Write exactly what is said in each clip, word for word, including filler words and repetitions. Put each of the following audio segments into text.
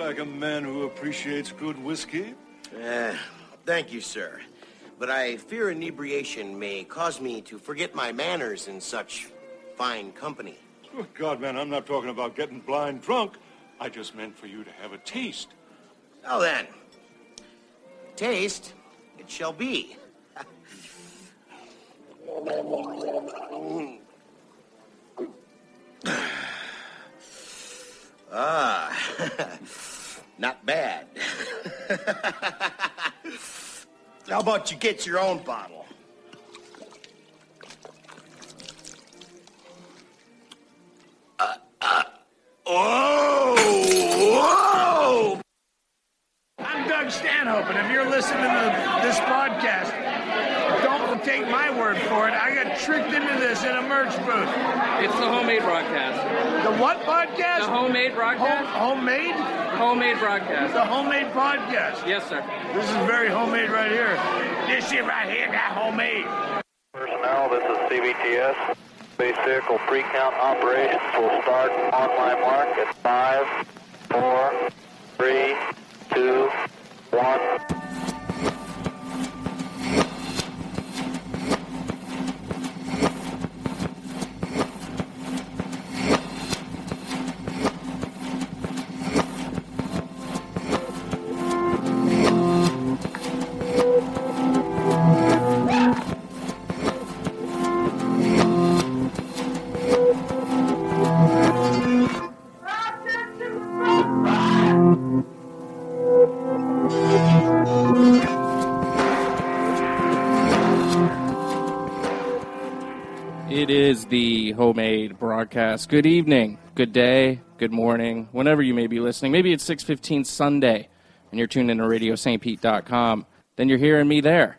like a man who appreciates good whiskey. Uh, thank you, sir. But I fear inebriation may cause me to forget my manners in such fine company. Oh, God, man, I'm not talking about getting blind drunk. I just meant for you to have a taste. Well, then, taste it shall be. Ah, not bad. How about you get your own bottle? Uh, uh, whoa! Whoa! I'm Doug Stanhope, and if you're listening to this podcast, don't take my word for it. I got tricked into this in a merch booth. It's the Homemade Broadcast. The what podcast? The Homemade Broadcast. Home, homemade? Homemade Broadcast. The Homemade Podcast. Yes, sir. This is very homemade right here. This shit right here got homemade. Personnel, this is C B T S. Base vehicle pre-count operations will start on my mark at five, four, three, two, one. It is the Homemade Broadcast. Good evening, good day, good morning, whenever you may be listening. Maybe it's six fifteen Sunday, and you're tuned in to radio st pete dot com. Then you're hearing me there.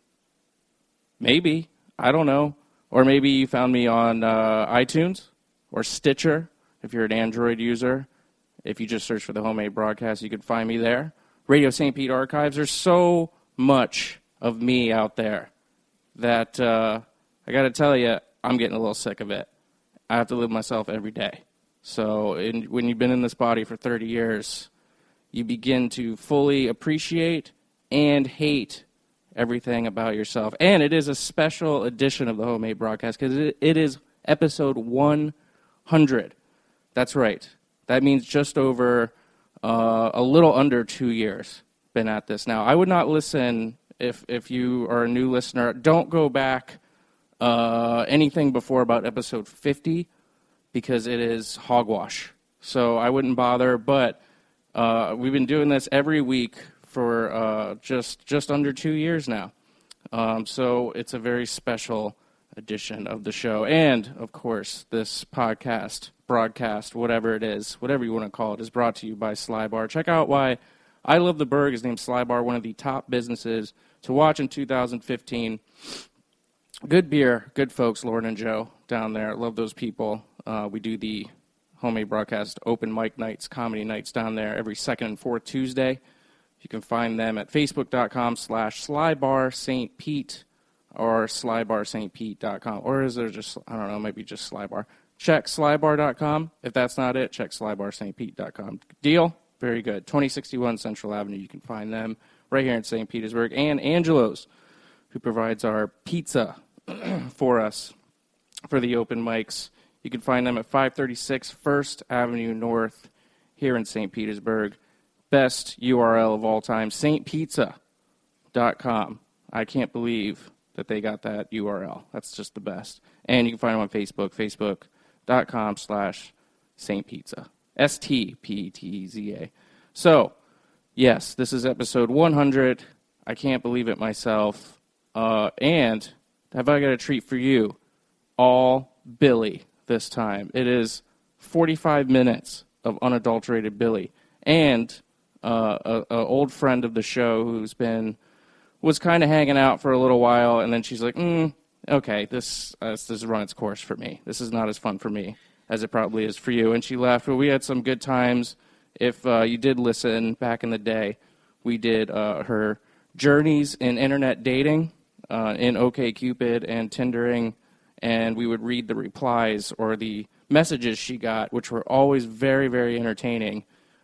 Maybe. I don't know. Or maybe you found me on uh, iTunes or Stitcher, if you're an Android user. If you just search for the Homemade Broadcast, you can find me there. Radio Saint Pete Archives. There's so much of me out there that uh, I got to tell you, I'm getting a little sick of it. I have to live myself every day. So in, when you've been in this body for thirty years, you begin to fully appreciate and hate everything about yourself. And it is a special edition of the Homemade Broadcast because it, it is episode one hundred. That's right. That means just over uh, a little under two years been at this now. I would not listen if if you are a new listener. Don't go back uh, anything before about episode fifty because it is hogwash. So I wouldn't bother, but uh, we've been doing this every week for uh, just just under two years now. Um, so it's a very special edition of the show. And, of course, this podcast, broadcast, whatever it is, whatever you want to call it, is brought to you by Sly Bar. Check out why I Love the Berg is named Sly Bar, one of the top businesses to watch in two thousand fifteen. Good beer, good folks, Lauren and Joe down there. Love those people. Uh, we do the Homemade Broadcast open mic nights, comedy nights down there every second and fourth Tuesday. You can find them at facebook.com slash slybarstpete or slybarstpete dot com. Or is there just, I don't know, maybe just Slybar. Check slybar dot com. If that's not it, check slybarstpete dot com. Deal? Very good. twenty sixty-one Central Avenue. You can find them right here in Saint Petersburg. And Angelo's, who provides our pizza for us for the open mics. You can find them at five thirty-six First Avenue North here in Saint Petersburg. Best U R L of all time, saint pizza dot com. I can't believe that they got that U R L. That's just the best. And you can find them on Facebook, facebook.com slash saintpizza. S T P E T E Z A. So, yes, this is episode one hundred. I can't believe it myself. Uh, and have I got a treat for you? All Billy this time. It is forty-five minutes of unadulterated Billy. And uh, a, a old friend of the show who's been, was kind of hanging out for a little while, and then she's like, mm, okay, this, uh, this has run its course for me. This is not as fun for me as it probably is for you. And she left, but we had some good times. If uh, you did listen back in the day, we did uh, her journeys in internet dating, uh, in OkCupid and Tindering, and we would read the replies or the messages she got, which were always very, very entertaining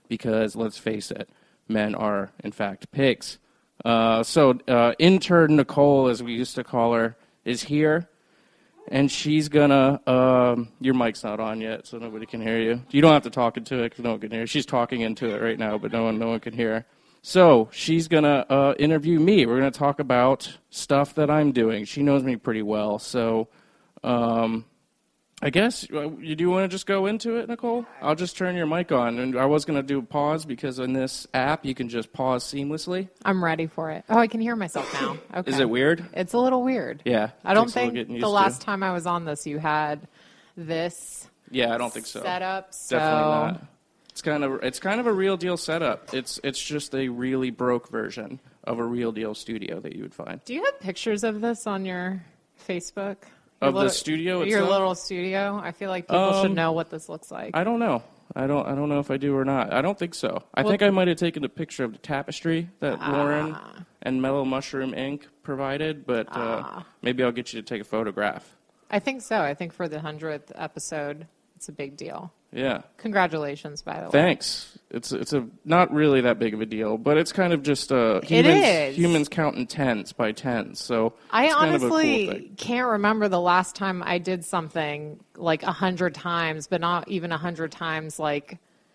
because, let's face it, men are, in fact, pigs. Uh, so uh, intern Nicole, as we used to call her, is here. And she's gonna, um, your mic's not on yet, so nobody can hear you. You don't have to talk into it because no one can hear. She's talking into it right now, but no one, no one can hear her. So she's gonna uh, interview me. We're gonna talk about stuff that I'm doing. She knows me pretty well, so um, I guess uh, you do want to just go into it, Nicole? I'll just turn your mic on, and I was gonna do a pause because in this app you can just pause seamlessly. I'm ready for it. Oh, I can hear myself now. Okay. Is it weird? It's a little weird. Yeah. I don't takes a little think getting the used last to. time I was on this you had this Yeah, I don't think so. setup. So Definitely not. It's kind of it's kind of a real deal setup. It's it's just a really broke version of a real deal studio that you would find. do you have pictures of this on your Facebook? Your Of the little- studio Your itself? little studio? I feel like people should Um, know what this looks like. I don't know. I don't I don't know if I do or not. I don't think so. I Well- think I might have taken a picture of the tapestry that Lauren and Mellow Mushroom Incorporated provided, but uh, maybe I'll get you to take a photograph. I think so. I think for the hundredth episode, it's a big deal. Yeah. Congratulations, by the way. Thanks. It's it's a not really that big of a deal, but it's kind of just uh, humans is. humans counting tens by tens. So I it's kind of a cool honestly thing. can't remember the last time I did something like a hundred times, but not even a hundred times like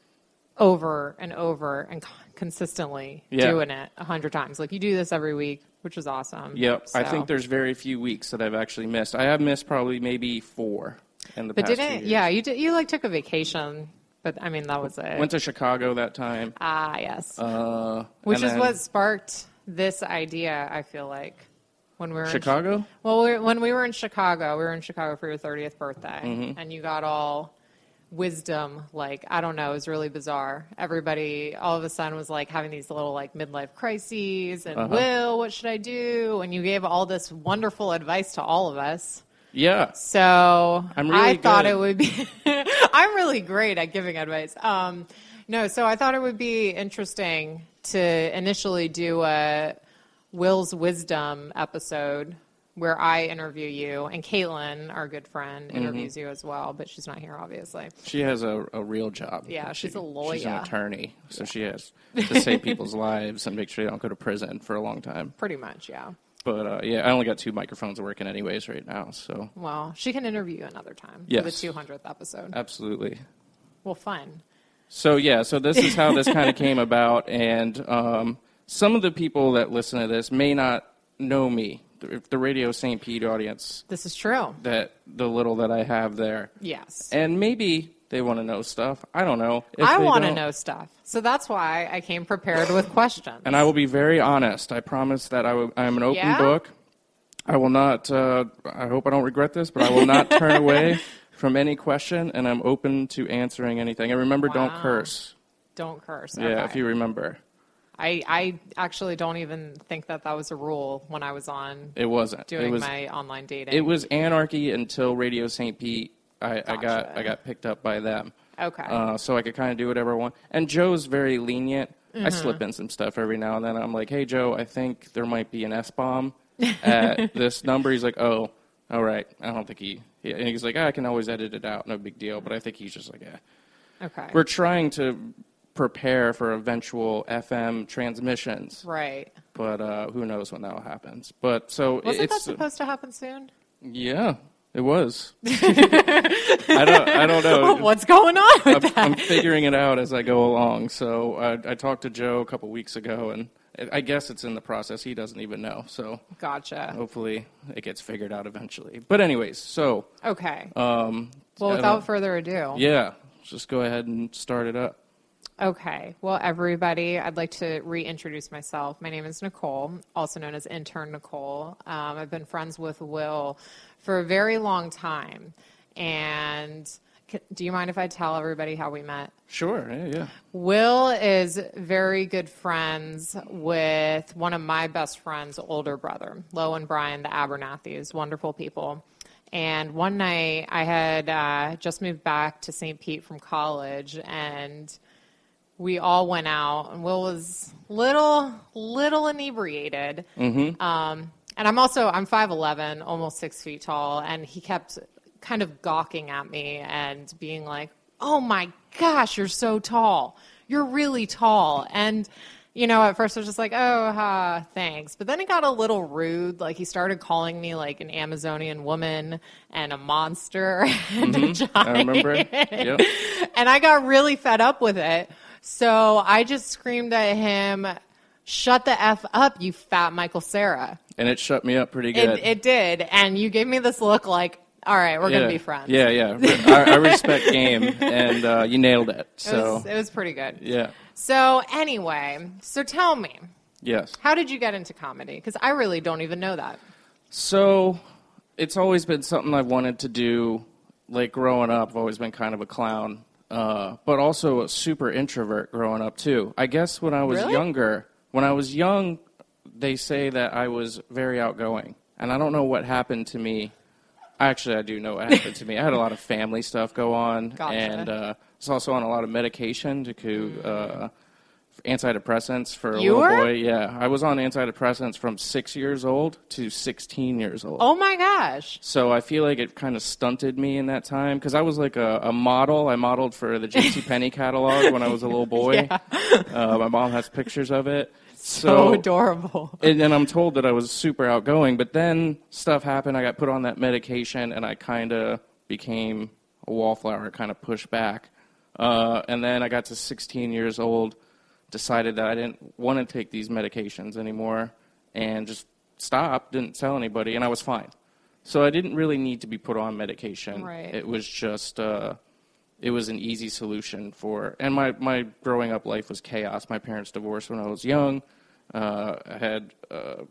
over and over and c- consistently Yeah. doing it a hundred times. Like you do this every week, which is awesome. Yep. I So- think there's very few weeks that I've actually missed. I have missed probably maybe four in the But past few didn't years. yeah you did you like took a vacation, but I mean that was it. Went to Chicago that time. ah yes, Uh, which and is then what sparked this idea. I feel like when we were in Chicago? Well, we when we were in Chicago, we were in Chicago for your thirtieth birthday, Mm-hmm. and you got all wisdom, like, I don't know, it was really bizarre. Everybody all of a sudden was like having these little like midlife crises and, Uh-huh. Will, what should I do? And you gave all this wonderful advice to all of us. Yeah. So I'm really I thought good. it would be, I'm really great at giving advice. Um, no, so I thought it would be interesting to initially do a Will's Wisdom episode where I interview you, and Caitlin, our good friend, Mm-hmm. interviews you as well, but she's not here, obviously. She has a, a real job. Yeah, She- she's a lawyer. She's an attorney, so she has to save people's lives and make sure they don't go to prison for a long time. Pretty much, yeah. But uh, yeah, I only got two microphones working anyways right now, so Well, she can interview you another time for Yes. the two hundredth episode. absolutely. Well, fun. So yeah, so this is how this kind of came about, and um, some of the people that listen to this may not know me, the, the Radio Saint Pete audience, This is true. that the little that I have there, Yes. and maybe they want to know stuff. I don't know. If I they want to don't- know stuff. So that's why I came prepared with questions. And I will be very honest. I promise that I will, I'm an open Yeah? book. I will not, uh, I hope I don't regret this, but I will not turn away from any question, and I'm open to answering anything. And remember, don't Wow. curse. Don't curse. Yeah, Okay. if you remember. I, I actually don't even think that that was a rule when I was on It wasn't. doing it was, my online dating. It was anarchy until Radio Saint Pete. I, I got Gotcha. I got picked up by them. Okay. Uh, so I could kind of do whatever I want. And Joe's very lenient. Mm-hmm. I slip in some stuff every now and then. I'm like, hey, Joe, I think there might be an S-bomb at this number. He's like, oh, all right. I don't think he, he and he's like, ah, I can always edit it out. No big deal. But I think he's just like, yeah. okay. We're trying to prepare for eventual F M transmissions. right. But uh, who knows when that happens. But so Wasn't that it's, supposed to happen soon? yeah, it was. I don't, I don't know. What's going on with I'm, that? I'm figuring it out as I go along. So uh, I talked to Joe a couple weeks ago, and I guess it's in the process. He doesn't even know. So Gotcha. hopefully it gets figured out eventually. But anyways, so Okay. um, well, I without don't- further ado. yeah, just go ahead and start it up. Okay. Well, everybody, I'd like to reintroduce myself. My name is Nicole, also known as Intern Nicole. Um, I've been friends with Will for a very long time. And c- do you mind if I tell everybody how we met? Sure. Yeah. Yeah. Will is very good friends with one of my best friends' older brother, Lo and Brian, the Abernathy's, wonderful people. And one night I had uh, just moved back to Saint Pete from college, and we all went out, and Will was little, little inebriated. Mm-hmm. Um, and I'm also, I'm five eleven, almost six feet tall, and he kept kind of gawking at me and being like, oh my gosh, you're so tall. you're really tall. And, you know, at first I was just like, oh, ha, thanks. But then it got a little rude. Like, he started calling me, like, an Amazonian woman and a monster and Mm-hmm. a giant. I remember. Yep. And I got really fed up with it. So I just screamed at him, shut the F up, you fat Michael Cera. And it shut me up pretty good. It, it did. And you gave me this look like, all right, we're yeah. going to be friends. Yeah, yeah. I, I respect game, and uh, you nailed it. So It was, it was pretty good. yeah. So anyway, so tell me, Yes. how did you get into comedy? Because I really don't even know that. So it's always been something I've wanted to do. Like growing up, I've always been kind of a clown, uh, but also a super introvert growing up too. I guess when I was Really? younger, when I was young, they say that I was very outgoing, and I don't know what happened to me. Actually, I do know what happened to me. I had a lot of family stuff go on, Gotcha. and uh, I was also on a lot of medication to uh, antidepressants for a You little were? boy. Yeah, I was on antidepressants from six years old to sixteen years old. Oh my gosh. So I feel like it kind of stunted me in that time because I was like a, a model. I modeled for the JCPenney catalog when I was a little boy. Yeah. Uh, my mom has pictures of it. So adorable. And then I'm told that I was super outgoing, but then stuff happened. I got put on that medication, and I kind of became a wallflower, kind of pushed back. Uh, and then I got to sixteen years old, decided that I didn't want to take these medications anymore, and just stopped, didn't tell anybody, and I was fine. So I didn't really need to be put on medication. Right. It was just, uh, it was an easy solution for, and my, my growing up life was chaos. My parents divorced when I was young. Uh, I had uh,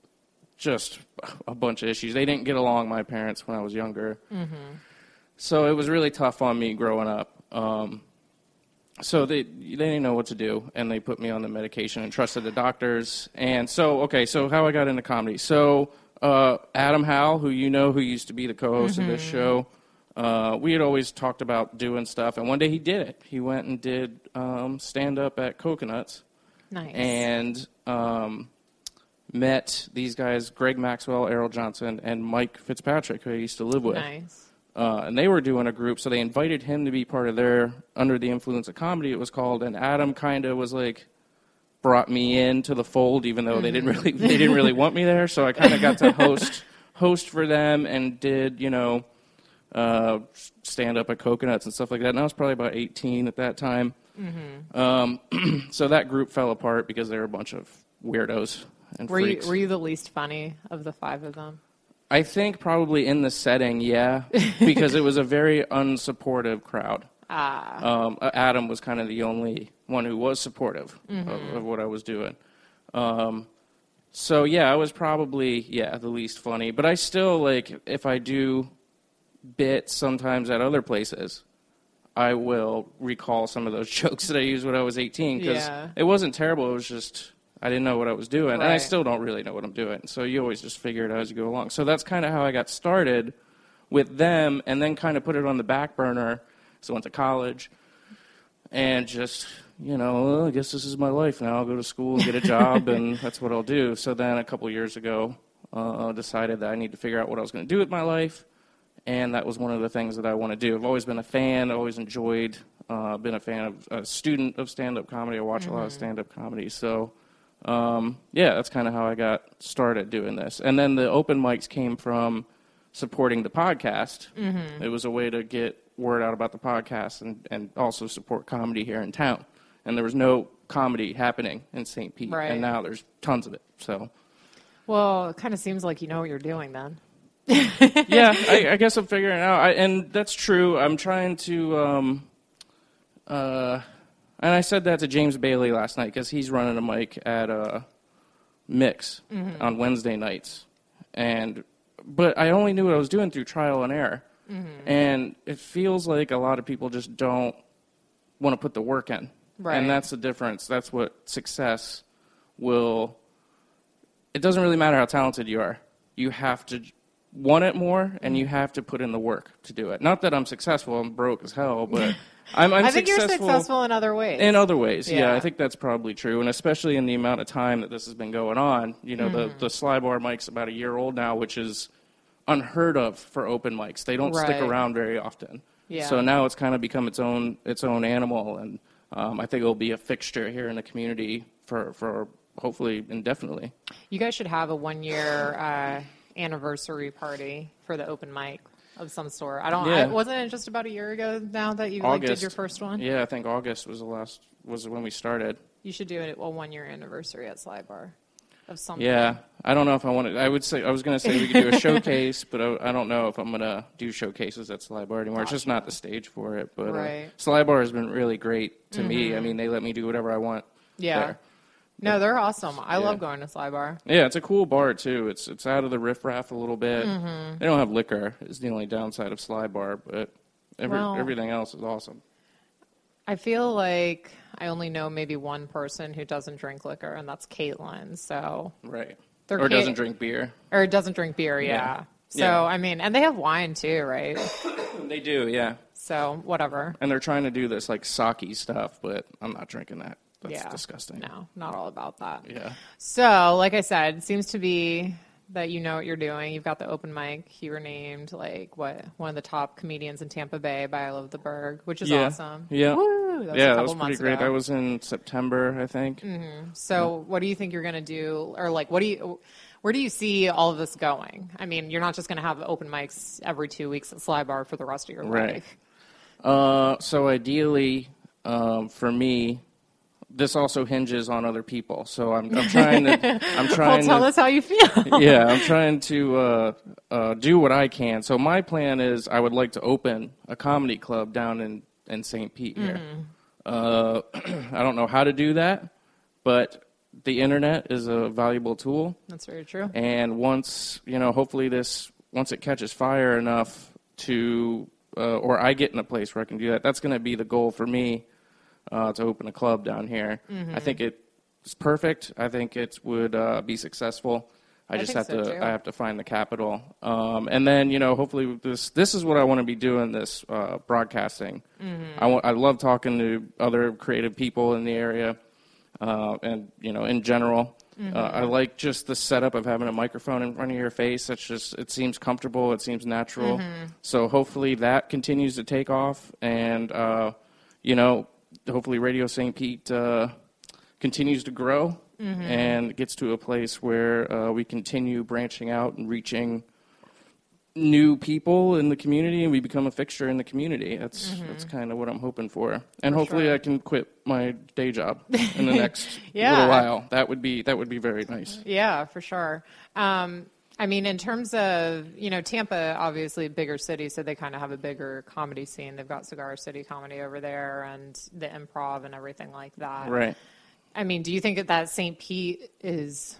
just a bunch of issues. They didn't get along, my parents, when I was younger. Mm-hmm. So it was really tough on me growing up. Um, so they they didn't know what to do, and they put me on the medication and trusted the doctors. And so, okay, so how I got into comedy. So uh, Adam Howell, who you know, who used to be the co-host Mm-hmm. of this show, uh, we had always talked about doing stuff, and one day he did it. He went and did um, stand-up at Coconuts. Nice. And um, met these guys, Greg Maxwell, Errol Johnson, and Mike Fitzpatrick, who I used to live with. Nice. Uh, and they were doing a group, so they invited him to be part of their Under the Influence of Comedy, it was called. And Adam kind of was like, brought me into the fold, even though they didn't really they didn't really want me there. So I kind of got to host host for them and did, you know, uh, stand up at Coconuts and stuff like that. And I was probably about eighteen at that time. Mm-hmm. Um, so that group fell apart because they were a bunch of weirdos and Were you, freaks. were you the least funny of the five of them? I think probably in the setting, yeah, because it was a very unsupportive crowd. Ah. Um, Adam was kind of the only one who was supportive Mm-hmm. of, of what I was doing. Um, so yeah, I was probably yeah the least funny, but I still like if I do bits sometimes at other places, I will recall some of those jokes that I used when I was eighteen because Yeah. it wasn't terrible. It was just I didn't know what I was doing, and I Right. still don't really know what I'm doing. So you always just figure it out as you go along. So that's kind of how I got started with them, and then kind of put it on the back burner. So I went to college, and just you know, well, I guess this is my life now. I'll go to school and get a job, and that's what I'll do. So then a couple years ago, uh, I decided that I need to figure out what I was going to do with my life. And that was one of the things that I want to do. I've always been a fan. I've always enjoyed, uh, been a fan of, a student of stand-up comedy. I watch Mm-hmm. a lot of stand-up comedy. So, um, yeah, that's kind of how I got started doing this. And then the open mics came from supporting the podcast. Mm-hmm. It was a way to get word out about the podcast and, and also support comedy here in town. And there was no comedy happening in Saint Pete. Right. And now there's tons of it. So, Well, it kind of seems like you know what you're doing then. yeah, I, I guess I'm figuring it out, I, and that's true. I'm trying to, um, uh, and I said that to James Bailey last night because he's running a mic at uh, Mix Mm-hmm. on Wednesday nights, and but I only knew what I was doing through trial and error, Mm-hmm. and it feels like a lot of people just don't want to put the work in, Right. and that's the difference. That's what success will. It doesn't really matter how talented you are. You have to want it more, and you have to put in the work to do it. Not that I'm successful, I'm broke as hell, but I'm, I'm I think successful, you're successful in other ways. in other ways. Yeah. Yeah. I think that's probably true, and especially in the amount of time that this has been going on. You know, Mm-hmm. the, the Sly Bar mic's about a year old now, which is unheard of for open mics. They don't stick Right. around very often. Yeah. So now it's kind of become its own its own animal, and um, I think it'll be a fixture here in the community for, for hopefully indefinitely. You guys should have a one-year uh, anniversary party for the open mic of some sort. I don't. Yeah. I, wasn't it just about a year ago now that you like, did your first one? Yeah, I think August was the last was when we started. You should do it a one-year anniversary at Sly Bar of something. Yeah, I don't know if I want to. I would say I was going to say we could do a showcase, but I, I don't know if I'm going to do showcases at Sly Bar anymore. Gotcha. It's just not the stage for it. But Right. uh, Sly Bar has been really great to mm-hmm. me. I mean, they let me do whatever I want. Yeah. There. No, they're awesome. I Yeah. love going to Sly Bar. Yeah, it's a cool bar too. It's it's out of the riffraff a little bit. Mm-hmm. They don't have liquor. Is the only downside of Sly Bar, but every, Well, everything else is awesome. I feel like I only know maybe one person who doesn't drink liquor, and that's Caitlin. So Right. They're Or ca- doesn't drink beer. or doesn't drink beer. Yeah. Yeah. So Yeah. I mean, and they have wine too, right? They do, yeah. So whatever. And they're trying to do this like sake stuff, but I'm not drinking that. That's yeah. disgusting. No, not all about that. Yeah. So, like I said, it seems to be that you know what you're doing. You've got the open mic. You were named like what one of the top comedians in Tampa Bay by I Love the Berg, which is yeah. awesome. Yeah. Woo! That was yeah, a that couple was pretty months great. ago. That was in September, I think. Mm-hmm. So, what do you think you're going to do, or like, what do you? Where do you see all of this going? I mean, you're not just going to have open mics every two weeks at Sly Bar for the rest of your Right. life. Uh, so ideally, um, for me, this also hinges on other people. So I'm, I'm trying to. I'm Well, trying tell to, us how you feel. yeah, I'm trying to uh, uh, do what I can. So my plan is I would like to open a comedy club down in, in Saint Pete here. Mm-hmm. Uh, I don't know how to do that, but the internet is a valuable tool. That's very true. And once, you know, hopefully this, once it catches fire enough to, uh, or I get in a place where I can do that, that's going to be the goal for me. Uh, to open a club down here. Mm-hmm. I think it's perfect. I think it would uh, be successful. I, I just think have so, to. too. I have to find the capital, um, and then you know, hopefully, this this is what I want to be doing. This uh, broadcasting. Mm-hmm. I want. I love talking to other creative people in the area, uh, and you know, in general. Mm-hmm. Uh, I like just the setup of having a microphone in front of your face. It's just. It seems comfortable. It seems natural. Mm-hmm. So hopefully that continues to take off, and uh, you know. Hopefully Radio Saint Pete uh, continues to grow mm-hmm. and gets to a place where uh, we continue branching out and reaching new people in the community, and we become a fixture in the community. That's mm-hmm. that's kind of what I'm hoping for. And for hopefully sure. I can quit my day job in the next yeah. little while. That would be that would be very nice. Yeah, for sure. Um, I mean, in terms of, you know, Tampa, obviously a bigger city, so they kind of have a bigger comedy scene. They've got Cigar City Comedy over there and the Improv and everything like that. Right. I mean, do you think that, that Saint Pete is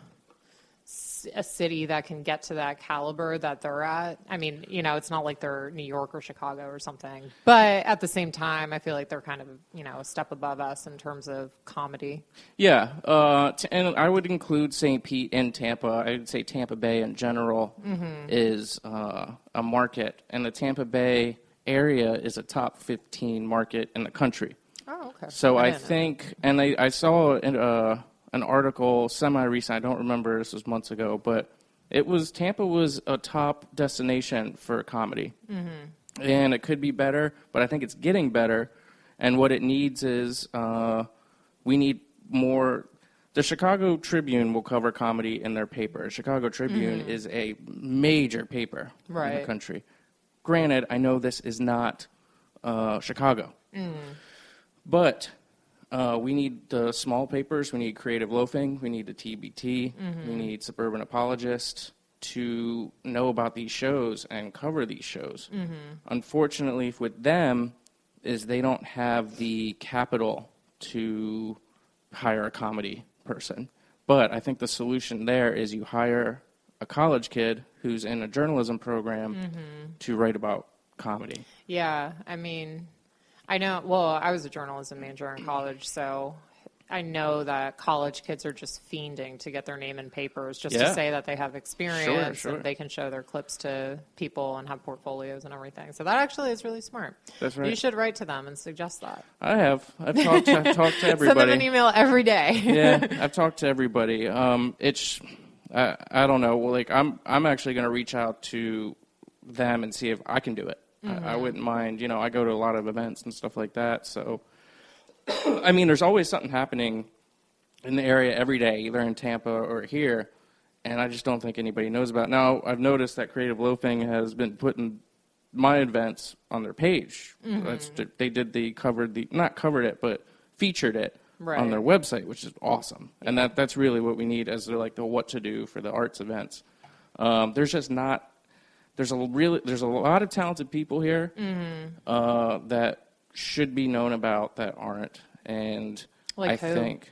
a city that can get to that caliber that they're at? I mean, you know, it's not like they're New York or Chicago or something. But at the same time, I feel like they're kind of, you know, a step above us in terms of comedy. Yeah, uh, t- and I would include Saint Pete and Tampa. I would say Tampa Bay in general mm-hmm. is uh, a market, and the Tampa Bay area is a top fifteen market in the country. Oh, okay. So I, I didn't know. think, and I, I saw in, uh, an article semi-recent, I don't remember, this was months ago, but it was, Tampa was a top destination for comedy. Mm-hmm. And it could be better, but I think it's getting better. And what it needs is, uh, we need more, the Chicago Tribune will cover comedy in their paper. Chicago Tribune mm-hmm. is a major paper right. in the country. Granted, I know this is not uh, Chicago. Mm. But uh, we need the small papers. We need Creative Loafing. We need the T B T. Mm-hmm. We need Suburban Apologist to know about these shows and cover these shows. Mm-hmm. Unfortunately, with them, is they don't have the capital to hire a comedy person. But I think the solution there is you hire a college kid who's in a journalism program mm-hmm. to write about comedy. Yeah, I mean, I know, well, I was a journalism major in college, so I know that college kids are just fiending to get their name in papers just Yeah. to say that they have experience Sure, sure. and they can show their clips to people and have portfolios and everything. So that actually is really smart. That's right. You should write to them and suggest that. I have. I've talked to, I've talked to everybody. Send them an email every day. Yeah, I've talked to everybody. Um, it's, I, I don't know. Well, like I'm, I'm actually going to reach out to them and see if I can do it. Mm-hmm. I, I wouldn't mind. You know, I go to a lot of events and stuff like that. So, I mean, there's always something happening in the area every day, either in Tampa or here, and I just don't think anybody knows about it. Now, I've noticed that Creative Loafing has been putting my events on their page. Mm-hmm. That's, they did the covered the not covered it, but featured it right. on their website, which is awesome. Yeah. And that that's really what we need as they're like the what to do for the arts events. Um, there's just not there's a really there's a lot of talented people here mm-hmm. uh, that should be known about that aren't, and like I who? think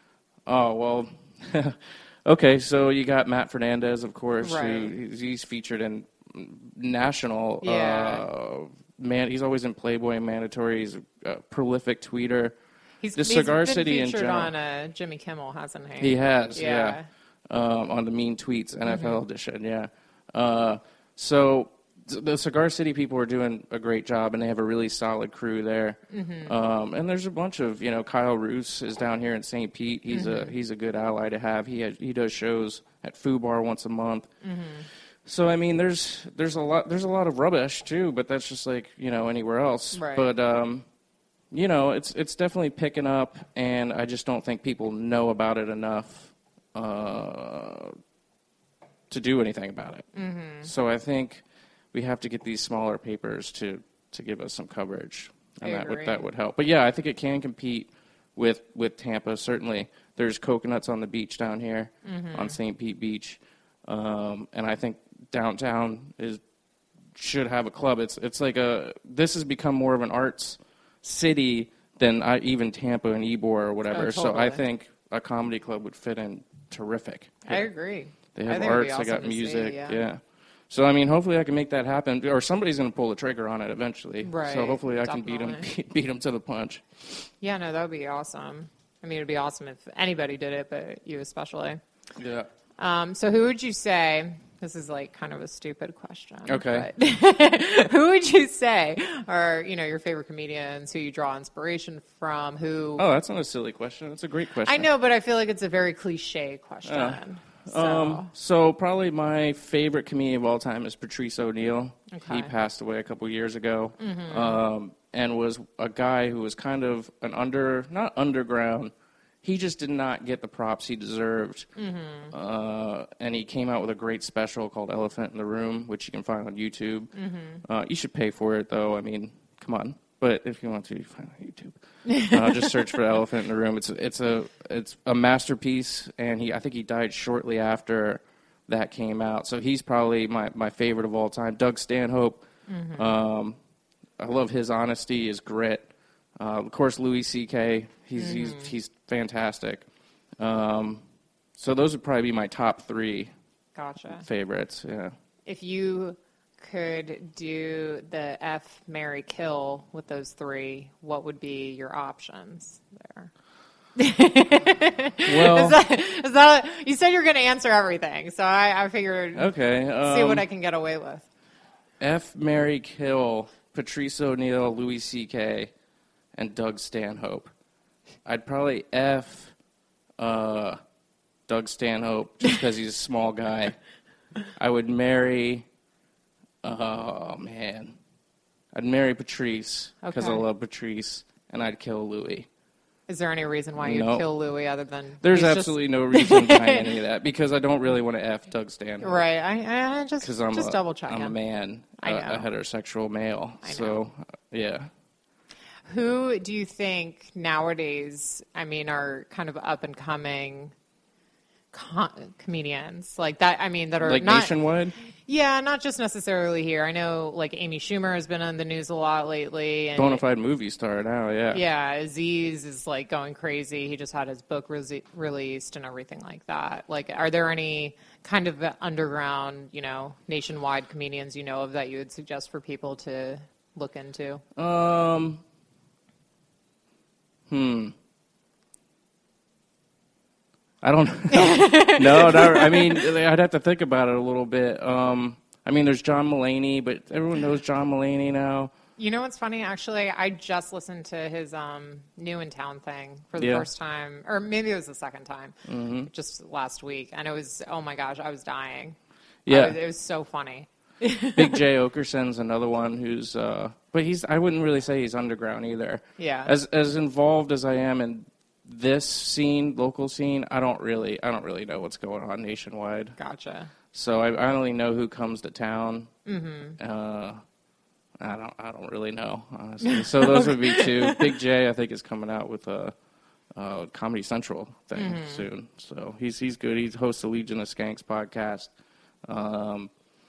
oh well. Okay, so you got Matt Fernandez, of course, right. who he's featured in national. Yeah. Uh, man, he's always in Playboy and Mandatory. He's a prolific tweeter. He's, the he's Cigar been City in featured general. on uh, Jimmy Kimmel, hasn't he? He has, yeah. yeah. Um, on the Mean Tweets N F L mm-hmm. edition, yeah. Uh, so the Cigar City people are doing a great job, and they have a really solid crew there. Mm-hmm. Um, and there's a bunch of, you know, Kyle Roos is down here in Saint Pete. He's mm-hmm. a he's a good ally to have. He has, he does shows at Foo Bar once a month. Mm-hmm. So I mean, there's there's a lot there's a lot of rubbish too, but that's just like, you know, anywhere else. Right. But um, you know, it's it's definitely picking up, and I just don't think people know about it enough uh, to do anything about it. Mm-hmm. So I think we have to get these smaller papers to, to give us some coverage, and I that agree. would that would help. But yeah, I think it can compete with with Tampa. Certainly, there's Coconuts on the beach down here mm-hmm. on Saint Pete Beach, um, and I think downtown is should have a club. It's it's like a this has become more of an arts city than I, even Tampa and Ybor or whatever. Oh, totally. So I think a comedy club would fit in terrific. I agree. They have I think it'd be arts. awesome They got to music. see, yeah. yeah. So, I mean, hopefully I can make that happen, or somebody's going to pull the trigger on it eventually. Right, so hopefully I definitely. can beat them, beat them to the punch. Yeah, no, that would be awesome. I mean, it would be awesome if anybody did it, but you especially. Yeah. Um, so who would you say, this is like kind of a stupid question. Okay. But who would you say are, you know, your favorite comedians, who you draw inspiration from, who... Oh, that's not a silly question. That's a great question. I know, but I feel like it's a very cliche question. Uh, so. Um, so probably my favorite comedian of all time is Patrice O'Neal. Okay. He passed away a couple years ago, mm-hmm. um, and was a guy who was kind of an under, not underground. He just did not get the props he deserved. Mm-hmm. Uh, and he came out with a great special called Elephant in the Room, which you can find on YouTube. Mm-hmm. Uh, you should pay for it, though. I mean, come on. But if you want to, you find it on YouTube. Uh, just search for Elephant in the Room. It's it's a it's a masterpiece, and he I think he died shortly after that came out. So he's probably my, my favorite of all time. Doug Stanhope. Mm-hmm. Um, I love his honesty, his grit. Uh, of course, Louis C K. He's mm-hmm. he's he's fantastic. Um, so those would probably be my top three. Gotcha. Favorites. Yeah. If you could do the F, marry, kill with those three, what would be your options there? Well, is that, is that, you said you're going to answer everything, so I, I figured okay, um, see what I can get away with. F, marry, kill, Patrice O'Neal, Louis C K, and Doug Stanhope. I'd probably F uh, Doug Stanhope just because he's a small guy. I would marry, oh man, I'd marry Patrice because Okay. I love Patrice, and I'd kill Louis. Is there any reason why you'd No. kill Louis other than There's he's absolutely no reason behind any of that because I don't really want to F Doug Stanhope. just, right? I, I just Because I'm, just a, double checking. I'm a man, I a, know. a heterosexual male. I know. So, uh, yeah. Who do you think nowadays, I mean, are kind of up and coming com- comedians like that? I mean, that are Like not nationwide? Yeah, not just necessarily here. I know, like Amy Schumer has been on the news a lot lately, and Bonafide movie star now, yeah. yeah, Aziz is like going crazy. He just had his book re- released and everything like that. Like, are there any kind of underground, you know, nationwide comedians you know of that you would suggest for people to look into? Um. Hmm. I don't know. no, no, I mean, I'd have to think about it a little bit. Um, I mean, there's John Mulaney, but everyone knows John Mulaney now. You know what's funny? Actually, I just listened to his um, New in Town thing for the Yeah. first time, or maybe it was the second time, Mm-hmm. just last week, and it was, oh my gosh, I was dying. Yeah. I was, it was so funny. Big Jay Okerson's another one who's, uh, but he's, I wouldn't really say he's underground either. Yeah. As as involved as I am in this scene, local scene, I don't really, I don't really know what's going on nationwide. Gotcha. So I, I only know who comes to town. Mm-hmm. Uh, I don't, I don't really know, honestly. So those would be two. Big J, I think, is coming out with a, a Comedy Central thing Mm-hmm. soon. So he's he's good. He hosts the Legion of Skanks podcast, um,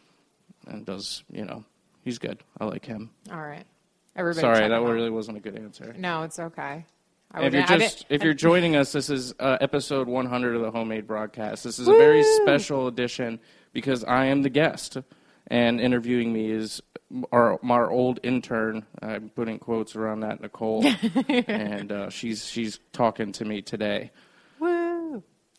and does you know he's good. I like him. All right. Everybody Sorry, check that him out. really wasn't a good answer. No, it's okay. I If you're wouldn't- I just didn't- if you're joining us, this is uh, episode one hundred of the Homemade Broadcast. This is a very special edition because I am the guest, and interviewing me is our our old intern. I'm putting quotes around that, Nicole, and uh, she's she's talking to me today. Woo!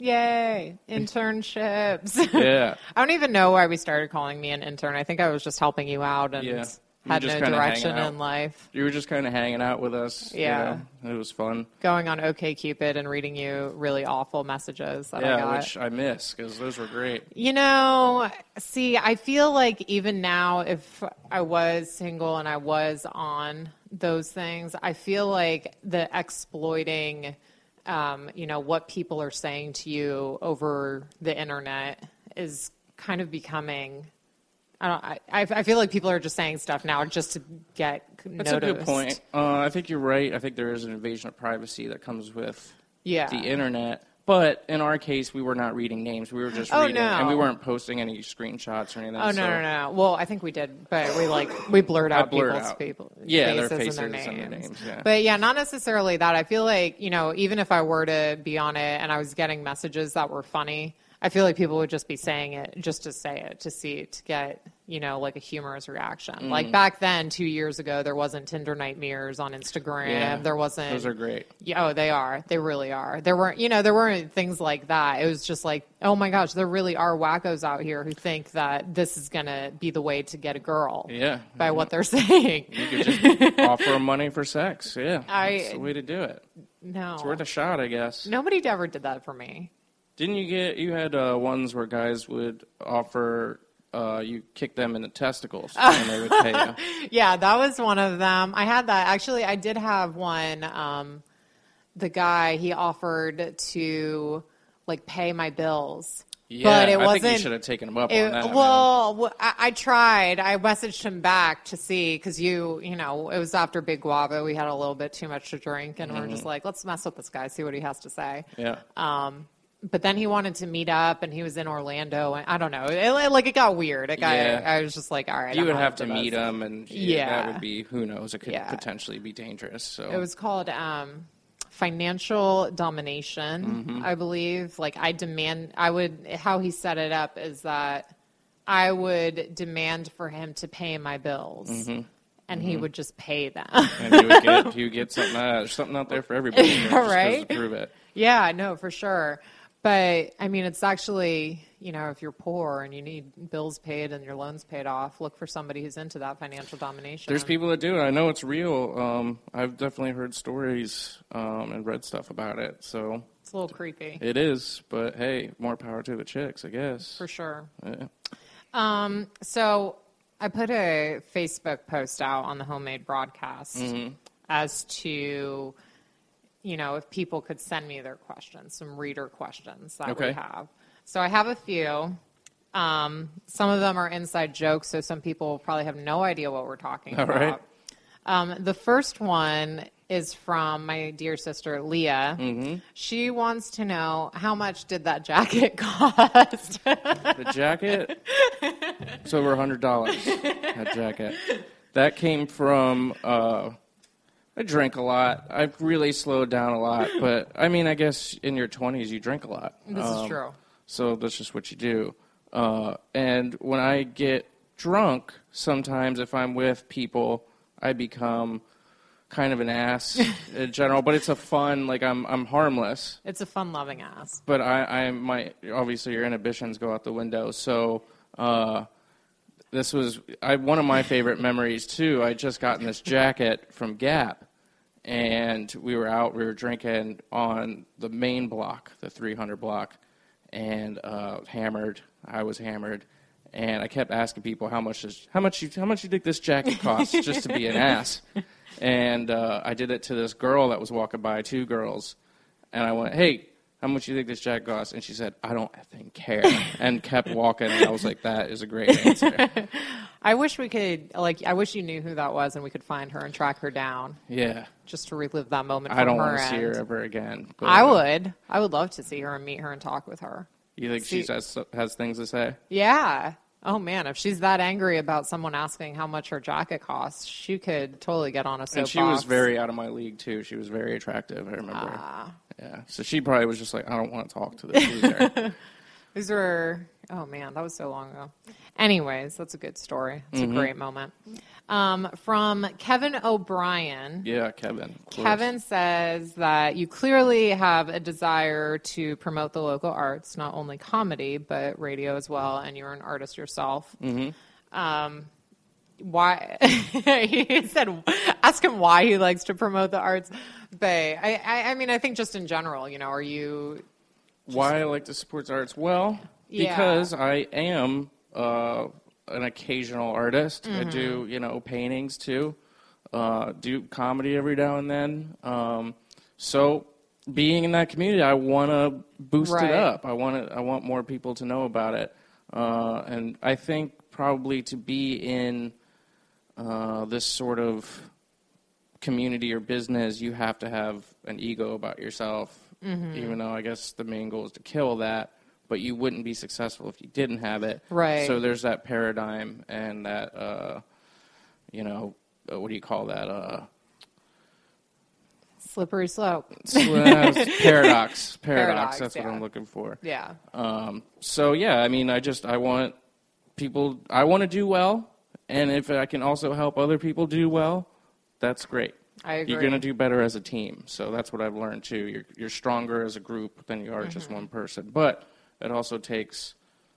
Yay! Internships. Yeah, I don't even know why we started calling me an intern. I think I was just helping you out and Yeah. You had were just no kinda direction hanging out. in life. you were just kind of hanging out with us. you Yeah. know. It was fun. Going on OkCupid and reading you really awful messages that I Yeah, got. which I miss because those were great. You know, see, I feel like even now, if I was single and I was on those things, I feel like the exploiting, um, you know, what people are saying to you over the internet is kind of becoming. I don't. I, I feel like people are just saying stuff now just to get That's noticed. a good point. Uh, I think you're right. I think there is an invasion of privacy that comes with Yeah. the internet. But in our case, we were not reading names. We were just Oh, reading, no. and we weren't posting any screenshots or anything. Oh no, so no, no! Well, I think we did, but we like we blurred I out blurred people's out. people, Yeah, their faces, faces and their and names. their names, yeah. But yeah, not necessarily that. I feel like you know, even if I were to be on it and I was getting messages that were funny, I feel like people would just be saying it just to say it to see to get you know like a humorous reaction. Mm. Like back then, two years ago, there wasn't Tinder Nightmares on Instagram. Yeah, there wasn't. those are great. Yeah, oh, they are. They really are. There weren't, you know, there weren't things like that. It was just like, oh my gosh, there really are wackos out here who think that this is going to be the way to get a girl. Yeah. By what they're saying. You could just offer them money for sex. Yeah, I- that's the way to do it. No. It's worth a shot, I guess. Nobody ever did that for me. Didn't you get? You had uh, ones where guys would offer. Uh, you kick them in the testicles, and they would pay you. Yeah, that was one of them. I had that. Actually, I did have one. Um, the guy, he offered to like pay my bills. Yeah, but it I wasn't. think you should have taken him up It- on that. man. well, w- I, I tried. I messaged him back to see because you, you know, it was after Big Guava. We had a little bit too much to drink, and Mm-hmm. we're just like, let's mess with this guy, see what he has to say. Yeah. Um, but then he wanted to meet up, and he was in Orlando, and I don't know, it, it- like it got weird. It got, Yeah. I was just like, all right, You I'm would not have to into meet this. him, and yeah, Yeah. that would be who knows. It could Yeah. potentially be dangerous. So It was called um, financial domination, Mm-hmm. I believe. Like I demand, I would. How he set it up is that I would demand for him to pay my bills, Mm-hmm. and he would just pay them. and you would get you would get something. Uh, there's something out there for everybody. you know, just 'cause Right? To prove it. Yeah, no, for sure. But I mean, it's actually, you know, if you're poor and you need bills paid and your loans paid off, look for somebody who's into that financial domination. There's people that do it. I know it's real. Um, I've definitely heard stories um, and read stuff about it. So It's a little creepy, it is. But hey, more power to the chicks, I guess. for sure. Yeah. Um, so I put a Facebook post out on the Homemade Broadcast Mm-hmm. as to, you know, if people could send me their questions, some reader questions that Okay. we have. So I have a few. Um, some of them are inside jokes, so some people probably have no idea what we're talking All about. right. Um, the first one is from my dear sister, Leah. Mm-hmm. She wants to know, how much did that jacket cost? The jacket, it's over a hundred dollars. That jacket. That came from. Uh, I drink a lot. I've really slowed down a lot, but I mean, I guess in your twenties you drink a lot. This Um, is true. So that's just what you do. Uh, and when I get drunk, sometimes if I'm with people, I become kind of an ass in general. But it's a fun, like I'm I'm harmless. It's a fun-loving ass. But I, I my obviously your inhibitions go out the window. So uh, this was I one of my favorite memories too. I just gotten this jacket from Gap, and we were out. We were drinking on the main block, the three hundred block, and uh, hammered. I was hammered, And I kept asking people how much is how much you how much you think this jacket costs just to be an ass. And uh, I did it to this girl that was walking by, two girls, and I went, "Hey, how much do you think this jacket costs?" And she said, "I don't effing care," and kept walking. And I was like, "That is a great answer." I wish we could, like, I wish you knew who that was and we could find her and track her down. Yeah, just to relive that moment. I don't want to see her ever again. But, I uh, would. I would love to see her and meet her and talk with her. You think see, she has has things to say? Yeah. Oh, man, if she's that angry about someone asking how much her jacket costs, she could totally get on a soapbox. And she was very out of my league, too. She was very attractive, I remember. Ah. Yeah, so she probably was just like, I don't want to talk to this loser. These were, oh, man, that was so long ago. Anyways, that's a good story. It's mm-hmm. a great moment. Um, from Kevin O'Brien. Yeah, Kevin. Kevin says that you clearly have a desire to promote the local arts, not only comedy, but radio as well, and you're an artist yourself. Mm-hmm. Um, why? He said, ask him why he likes to promote the arts. But I, I, I mean, I think just in general, you know, are you... Just... Why I like to support the arts? Well, yeah. because I am... Uh, an occasional artist. Mm-hmm. I do, you know, paintings too. Uh, do comedy every now and then. Um, so being in that community, I want to boost right. it up. I want to, I want more people to know about it. Uh, and I think probably to be in uh, this sort of community or business, you have to have an ego about yourself. Mm-hmm. Even though I guess the main goal is to kill that. But you wouldn't be successful if you didn't have it. Right. So there's that paradigm and that, uh, you know, uh, what do you call that? Uh, Slippery slope. paradox. Paradox. Paradox, That's yeah. what I'm looking for. Yeah. Um, so, yeah, I mean, I just, I want people, I want to do well. And if I can also help other people do well, that's great. I agree. You're going to do better as a team. So that's what I've learned, too. You're, you're stronger as a group than you are mm-hmm. just one person. But... it also takes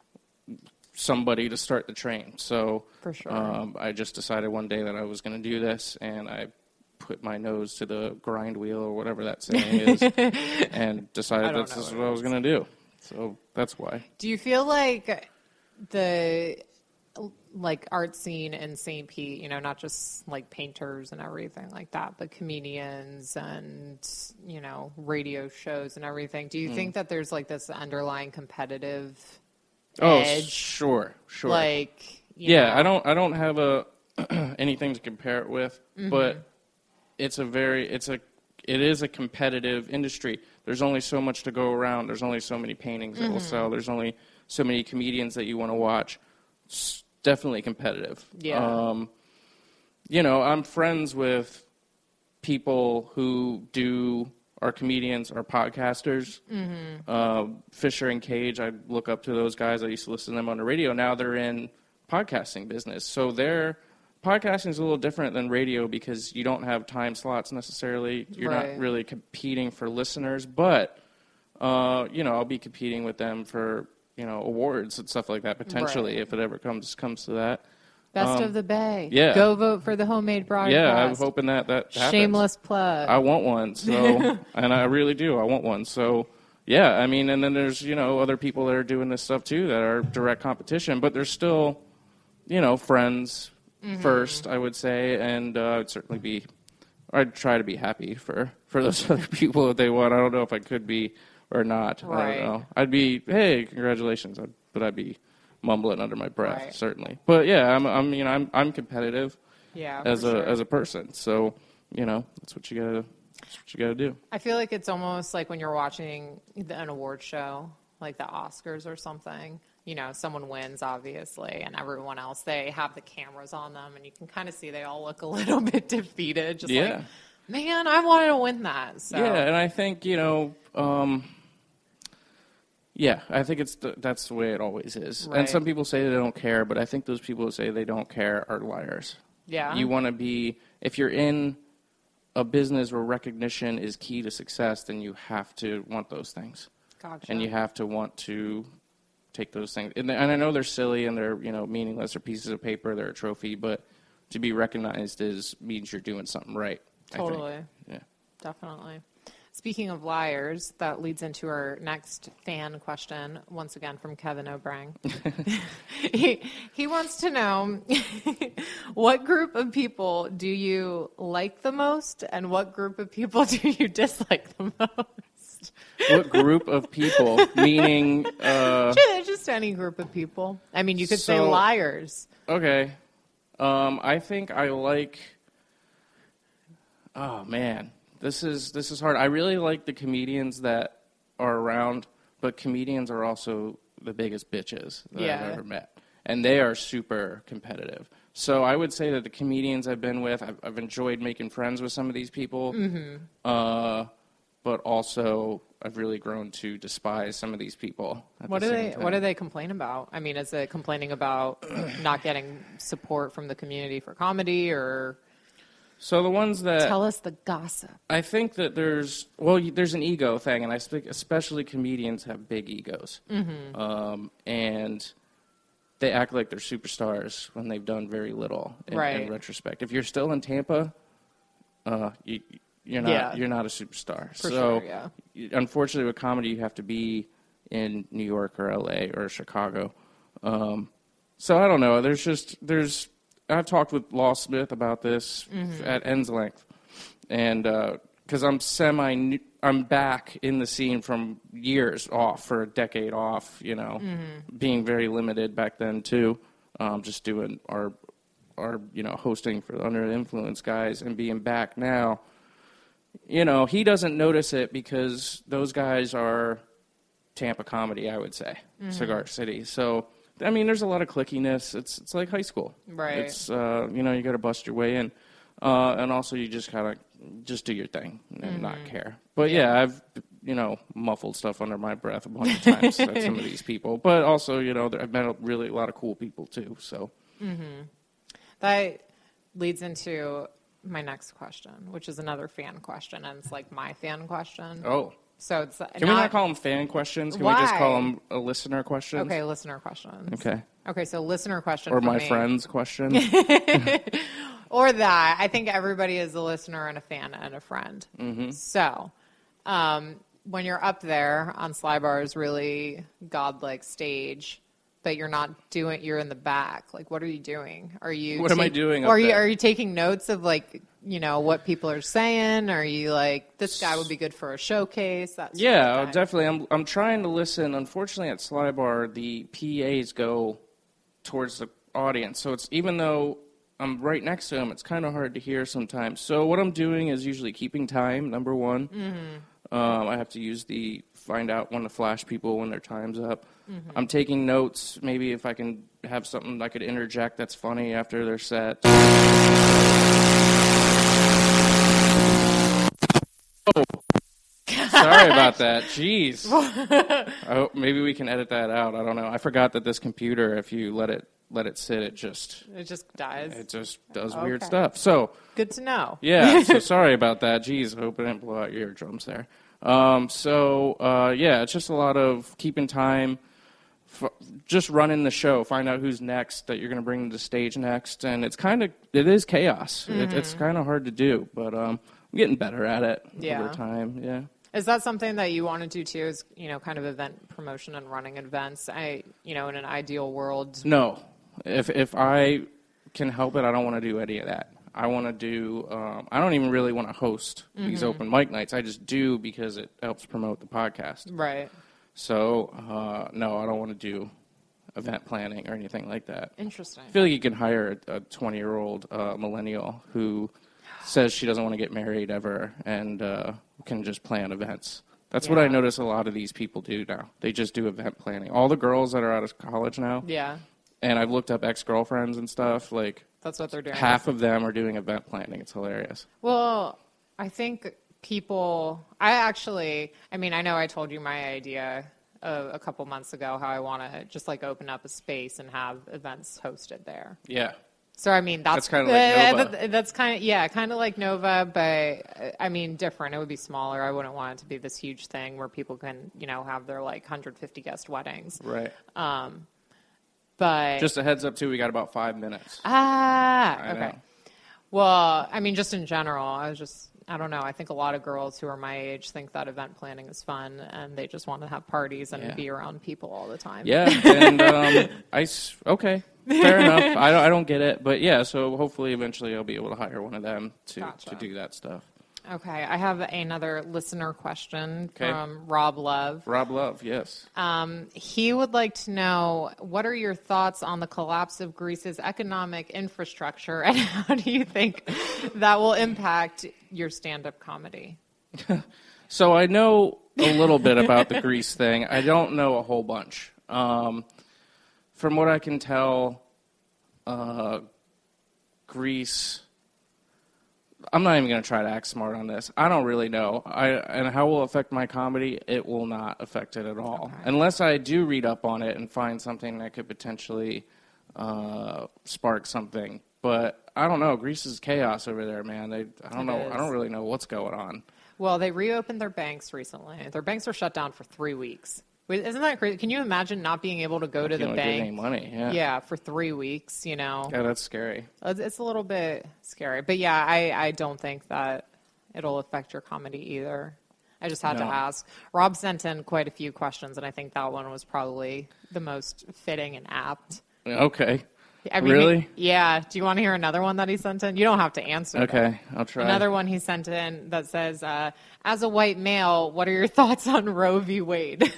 somebody to start the train. So For sure. um, I just decided one day that I was going to do this, and I put my nose to the grind wheel or whatever that saying is, and decided that's what, what I was going to do. So that's why. Do you feel like the like art scene in Saint Pete, you know, not just like painters and everything like that, but comedians and, you know, radio shows and everything. Do you mm. think that there's like this underlying competitive oh, edge? sure, sure. Like, you yeah, know. I don't, I don't have a anything to compare it with, mm-hmm. but it's a very, it's a, it is a competitive industry. There's only so much to go around. There's only so many paintings that mm-hmm. will sell. There's only so many comedians that you want to watch. It's definitely competitive. Yeah. Um, you know, I'm friends with people who do are comedians, are podcasters. Mm-hmm. Uh, Fisher and Cage, I look up to those guys. I used to listen to them on the radio. Now they're in podcasting business. So they're podcasting is a little different than radio because you don't have time slots necessarily. You're right. not really competing for listeners, but uh, you know, I'll be competing with them for, you know, awards and stuff like that potentially right. if it ever comes comes to that. Best um, of the Bay. Yeah. Go vote for the homemade broadcast. Yeah, I'm hoping that that happens. Shameless plug. I want one. So, and I really do. I want one. So, yeah, I mean, and then there's, you know, other people that are doing this stuff too that are direct competition, but they're still, you know, friends mm-hmm. first, I would say, and uh, I'd certainly be, I'd try to be happy for, for those other people if they won. I don't know if I could be or not. Right. I don't know. I'd be, hey, congratulations, I'd, but I'd be mumbling under my breath, right. certainly. But yeah, I'm, I'm, you know, I'm, I'm competitive yeah, as a sure. as a person. So, you know, that's what you gotta, that's what you gotta do. I feel like it's almost like when you're watching an award show, like the Oscars or something. You know, someone wins, obviously, and everyone else, they have the cameras on them, and you can kind of see they all look a little bit defeated. Just yeah. like, man, I wanted to win that. So. Yeah, and I think, you know, um, yeah, I think it's the, that's the way it always is. Right. And some people say they don't care, but I think those people who say they don't care are liars. Yeah. You want to be, if you're in a business where recognition is key to success, then you have to want those things. Gotcha. And you have to want to take those things. And, and I know they're silly and they're, you know, meaningless. They're pieces of paper. They're a trophy. But to be recognized is means you're doing something right. Totally. I think. Yeah. Definitely. Speaking of liars, that leads into our next fan question, once again from Kevin O'Brien. he, he wants to know, what group of people do you like the most, and what group of people do you dislike the most? What group of people? Meaning... Uh, just, just any group of people. I mean, you could so, say liars. Okay. Um, I think I like... Oh, man. This is this is hard. I really like the comedians that are around, but comedians are also the biggest bitches that Yeah. I've ever met. And they are super competitive. So I would say that the comedians I've been with, I've, I've enjoyed making friends with some of these people. Mm-hmm. Uh, but also, I've really grown to despise some of these people. At What the do same they time. What do they complain about? I mean, is it complaining about not getting support from the community for comedy, or So the ones that... tell us the gossip? I think that there's, well, there's an ego thing, and I think especially comedians have big egos. Mm-hmm. Um, and they act like they're superstars when they've done very little in, Right. in retrospect. If you're still in Tampa, uh, you, you're not Yeah. you're not a superstar. For so sure, yeah. y- unfortunately, with comedy, you have to be in New York or L A or Chicago. Um, so I don't know. There's just there's I've talked with Law Smith about this Mm-hmm. at end's length, and because I'm semi new, I'm back in the scene from years off for a decade off. You know, Mm-hmm. being very limited back then too. Um, just doing our our you know hosting for the Under the Influence guys, and being back now. You know, he doesn't notice it because those guys are Tampa comedy, I would say, Mm-hmm. Cigar City. So, I mean, there's a lot of clickiness. It's it's like high school. Right. It's, uh, you know, you got to bust your way in. Uh, and also you just kind of just do your thing and not care. But, yeah. yeah, I've, you know, muffled stuff under my breath a bunch of times at some of these people. But also, you know, there- I've met a really a lot of cool people, too. So, That leads into my next question, which is another fan question, and it's like my fan question. oh. So it's Can we not call them fan questions? Can we just call Why? them a listener questions? Okay, listener questions. Okay. Okay, so listener question Or for my me. friend's question. Or that. I think everybody is a listener and a fan and a friend. Mm-hmm. So, um, when you're up there on Slybar's really godlike stage, but you're not doing, you're in the back. Like, what are you doing? Are you? What am I doing Or up are you there? are you taking notes of like, you know, what people are saying? Are you like, this guy would be good for a showcase? That sort Yeah, of thing? definitely. I'm I'm trying to listen. Unfortunately, at Sly Bar, the P As go towards the audience, so it's even though I'm right next to them, it's kind of hard to hear sometimes. So what I'm doing is usually keeping time. Number one, Mm-hmm. um, I have to use the find out when to flash people when their time's up. Mm-hmm. I'm taking notes. Maybe if I can have something I could interject that's funny after their set. Sorry about that. Jeez. I hope maybe we can edit that out. I don't know. I forgot that this computer, if you let it let it sit, it just It just dies. it just does weird Okay. stuff. So Good to know. yeah. So sorry about that. Jeez. I hope I didn't blow out your eardrums there. Um, so uh, yeah, it's just a lot of keeping time. F- just running the show, find out who's next that you're going to bring to the stage next, and it's kind of it is chaos. It, it's kind of hard to do, but um, I'm getting better at it Yeah. over time. Yeah. Is that something that you want to do too? Is, you know, kind of event promotion and running events? I, you know, in an ideal world. No, if if I can help it, I don't want to do any of that. I want to do. Um, I don't even really want to host these open mic nights. I just do because it helps promote the podcast. Right. So uh, no, I don't want to do event planning or anything like that. Interesting. I feel like you can hire a twenty-year-old uh, millennial who says she doesn't want to get married ever and uh, can just plan events. That's what I Yeah. notice a lot of these people do now. They just do event planning. All the girls that are out of college now, Yeah. and I've looked up ex-girlfriends and stuff, like That's what they're doing. half of them are doing event planning. It's hilarious. Well, I think people, I actually, I mean, I know I told you my idea a, a couple months ago how I want to just like open up a space and have events hosted there. Yeah. So, I mean, that's, That's kinda like uh, Nova. that- that's kind of, yeah, kind of like Nova, but uh, I mean, different. It would be smaller. I wouldn't want it to be this huge thing where people can, you know, have their like one hundred fifty guest weddings. Right. But, Just a heads up, too, we got about five minutes. ah, I okay. know. Well, I mean, just in general, I was just, I don't know. I think a lot of girls who are my age think that event planning is fun, and they just want to have parties and Yeah. be around people all the time. Yeah, and um, I s- okay, fair enough. I don't, I don't get it, but yeah. So hopefully, eventually, I'll be able to hire one of them to Gotcha. to do that stuff. Okay, I have another listener question Okay. from Rob Love. Rob Love, yes. Um, he would like to know, what are your thoughts on the collapse of Greece's economic infrastructure, and how do you think that will impact your stand-up comedy? So I know a little bit about the Greece thing. I don't know a whole bunch. Um, from what I can tell, uh, Greece. I'm not even going to try to act smart on this. I don't really know. I and how it will affect my comedy? It will not affect it at all, Okay. unless I do read up on it and find something that could potentially uh, spark something. But I don't know. Greece is chaos over there, man. They, I don't It know. is. I don't really know what's going on. Well, they reopened their banks recently. Their banks were shut down for three weeks. Wait, isn't that crazy? Can you imagine not being able to go to You the don't get any bank? money. Yeah. Yeah, for three weeks, you know. Yeah, that's scary. It's it's a little bit scary. But yeah, I, I don't think that it'll affect your comedy either. I just had to No. ask. Rob sent in quite a few questions, and I think that one was probably the most fitting and apt. Okay. I mean, Really? he- yeah. Do you want to hear another one that he sent in? You don't have to answer. them. Okay, I'll try. Another one he sent in that says, uh, as a white male, what are your thoughts on Roe v. Wade?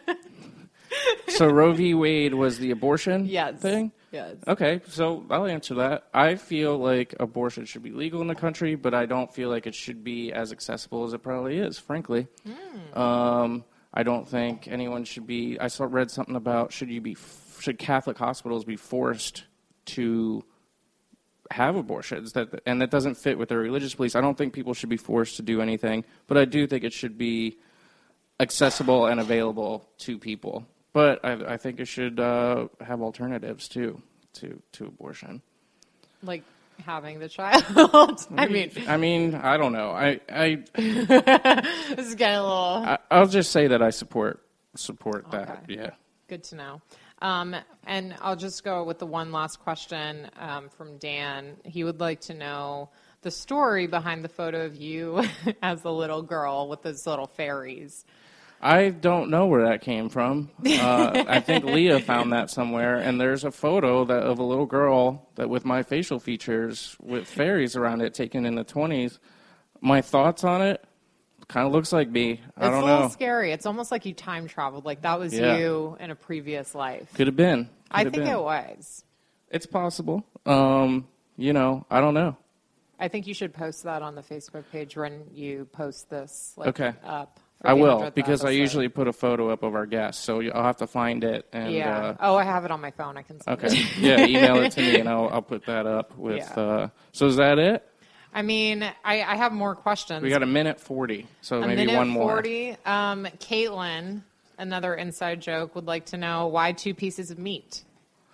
So Roe v. Wade was the abortion Yes. thing? Yes. Okay, so I'll answer that. I feel like abortion should be legal in the country, but I don't feel like it should be as accessible as it probably is, frankly. Mm. Um, I don't think anyone should be. I saw read something about should you be should Catholic hospitals be forced to have abortions that and that doesn't fit with their religious beliefs. I don't think people should be forced to do anything, but I do think it should be accessible and available to people. But I, I think it should uh, have alternatives too to to abortion. Like having the child. I mean, I mean, I don't know. I I this is getting a little I- I'll just say that I support support that. Okay. Yeah. good to know. Um, and I'll just go with the one last question um, from Dan. He would like to know the story behind the photo of you as a little girl with those little fairies. I don't know where that came from. Uh, I think Leah found that somewhere, and there's a photo that of a little girl that with my facial features with fairies around it, taken in the twenties. My thoughts on it kind of looks like me. I It's don't a little know. scary. It's almost like you time traveled. Like that was Yeah. you in a previous life. Could have been. Could I have think been. it was. It's possible. Um, you know, I don't know. I think you should post that on the Facebook page when you post this like, Okay. up. for I the will, hundredth because I episode. usually put a photo up of our guests, so I'll have to find it. And, Yeah. Uh, oh, I have it on my phone. I can send okay. it. Yeah, email it to me, and I'll, I'll put that up with. Yeah. Uh, so is that it? I mean, I, I have more questions. We got a minute forty, so a maybe minute one more. forty. Um, Caitlin, another inside joke, would like to know why two pieces of meat.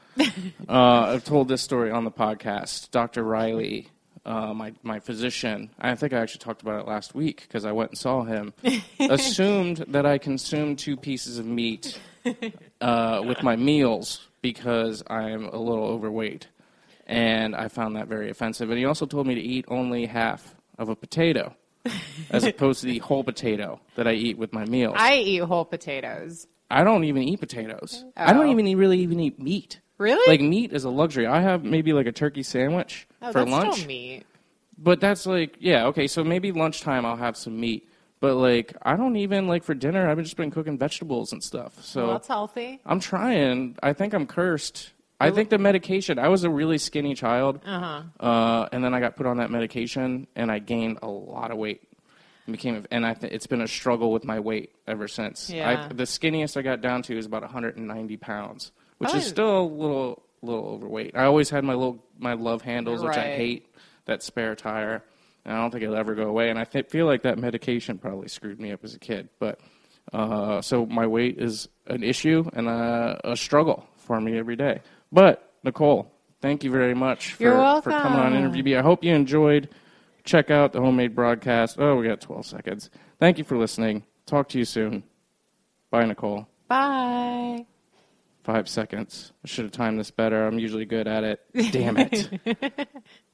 Uh, I've told this story on the podcast. Doctor Riley, uh, my my physician, I think I actually talked about it last week because I went and saw him, assumed that I consumed two pieces of meat uh, with my meals because I'm a little overweight. And I found that very offensive. And he also told me to eat only half of a potato as opposed to the whole potato that I eat with my meals. I eat whole potatoes. I don't even eat potatoes. I don't Oh. even eat- really even eat meat. Really? Like, meat is a luxury. I have maybe like a turkey sandwich oh, for that's lunch. still meat. But that's like, yeah, okay, so maybe lunchtime I'll have some meat. But, like, I don't even, like, for dinner, I've just been cooking vegetables and stuff. So Well, that's healthy. I'm trying. I think I'm cursed. I think the medication, I was a really skinny child. Uh-huh. Uh, and then I got put on that medication, and I gained a lot of weight. And became, and I th- it's been a struggle with my weight ever since. Yeah. I, the skinniest I got down to is about one hundred ninety pounds, which Oh. is still a little little overweight. I always had my little my love handles, which I Right. hate, that spare tire. And I don't think it'll ever go away. And I th- feel like that medication probably screwed me up as a kid. But uh, so my weight is an issue and a, a struggle for me every day. But Nicole, thank you very much for, You're for coming on welcome. Interview Me. I hope you enjoyed. Check out the Homemade Broadcast. Oh, we got twelve seconds. Thank you for listening. Talk to you soon. Bye, Nicole. Bye. Five seconds. I should have timed this better. I'm usually good at it. Damn it.